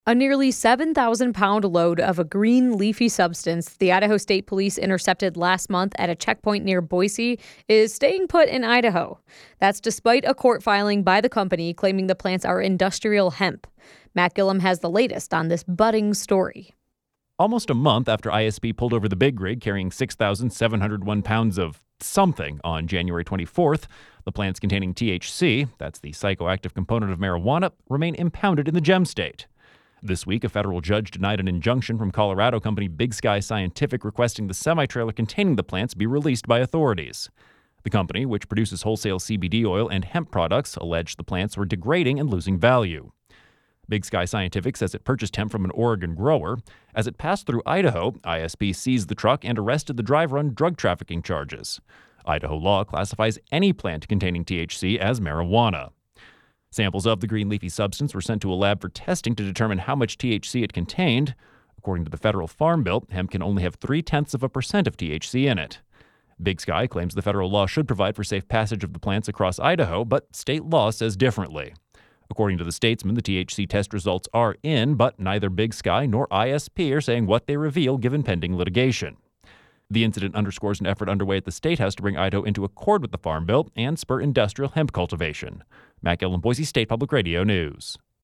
A nearly 7,000-pound load of a green leafy substance the Idaho State Police intercepted last month at a checkpoint near Boise is staying put in Idaho. That's despite a court filing by the company claiming the plants are industrial hemp. Matt Gillum has the latest on this budding story. Almost a month after ISP pulled over the big rig carrying 6,701 pounds of something on January 24th, the plants containing THC, that's the psychoactive component of marijuana, remain impounded in the gem state. This week, a federal judge denied an injunction from Colorado company Big Sky Scientific requesting the semi-trailer containing the plants be released by authorities. The company, which produces wholesale CBD oil and hemp products, alleged the plants were degrading and losing value. Big Sky Scientific says it purchased hemp from an Oregon grower. As it passed through Idaho, ISP seized the truck and arrested the driver on drug trafficking charges. Idaho law classifies any plant containing THC as marijuana. Samples of the green leafy substance were sent to a lab for testing to determine how much THC it contained. According to the federal Farm Bill, hemp can only have 0.3% of THC in it. Big Sky claims the federal law should provide for safe passage of the plants across Idaho, but state law says differently. According to the Statesman, the THC test results are in, but neither Big Sky nor ISP are saying what they reveal given pending litigation. The incident underscores an effort underway at the State House to bring Idaho into accord with the Farm Bill and spur industrial hemp cultivation. Matt Gillum, Boise State Public Radio News.